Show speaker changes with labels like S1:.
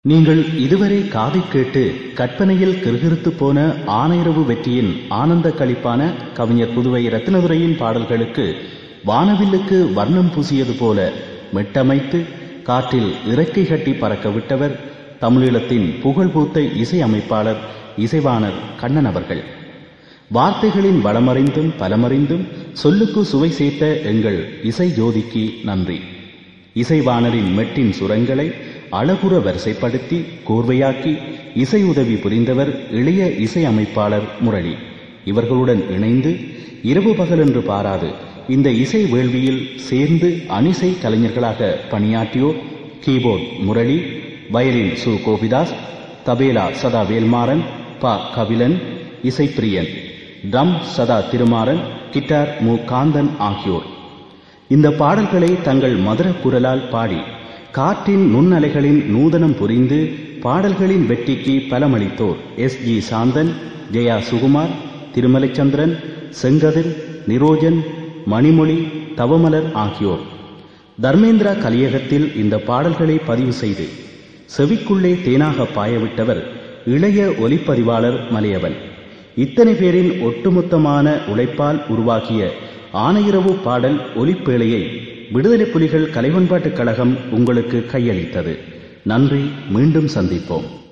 S1: நீங்கள் இதுவரை காதை கேட்டு கற்பனையில் கிறுகிறுத்து போன ஆனையிரவு வெற்றியின் ஆனந்த களிப்பான கவிஞர் புதுவை ரத்தினதுரையின் பாடல்களுக்கு வானவில்லுக்கு வர்ணம் பூசியது போல மெட்டமைத்து காற்றில் இறக்கை கட்டி பறக்க விட்டவர் தமிழீழத்தின் புகழ்பூத்த இசை அமைப்பாளர் இசைவாணர் கண்ணன் அவர்கள். வார்த்தைகளின் வளமறிந்தும் பலமறிந்தும் சொல்லுக்கு சுவை சேர்த்த எங்கள் இசை ஜோதிக்கு நன்றி. இசைவாணரின் மெட்டின் சுரங்களை அழகுற வரிசைப்படுத்தி கோர்வையாக்கி இசை உதவி புரிந்தவர் இளைய இசை அமைப்பாளர் முரளி. இவர்களுடன் இணைந்து இரவு பகல் என்று பாராது இந்த இசை வேள்வியில் சேர்ந்து அணிசை கலைஞர்களாக பணியாற்றியோர் கீபோர்ட் முரளி, வயலின் சு கோபிதாஸ், தபேலா சதா வேல்மாறன், ப கபிலன், இசைப்பிரியன், ட்ரம் சதா திருமாறன், கிட்டார் மு காந்தன் ஆகியோர். இந்த பாடல்களை தங்கள் மதுர குரலால் பாடி காற்றின் நுண்ணலைகளின் நூதனம் புரிந்து பாடல்களின் வெற்றிக்கு பலமளித்தோர் எஸ்.ஜி. சாந்தன், ஜெயா சுகுமார், திருமலைச்சந்திரன், செங்கதிர், நிரோஜன், மணிமொழி, தவமலர் ஆகியோர். தர்மேந்திரா கலியகத்தில் இந்த பாடல்களை பதிவு செய்து செவிக்குள்ளே தேனாக பாயவிட்டவர் இளைய ஒலிப்பதிவாளர் மலையவன். இத்தனை பேரின் ஒட்டுமொத்தமான உழைப்பால் உருவாக்கிய ஆனையிரவு பாடல் ஒலிப்பேழையை விடுதலை புலிகள் கலைப்பண்பாட்டுக் கழகம் உங்களுக்கு கையளித்தது. நன்றி. மீண்டும் சந்திப்போம்.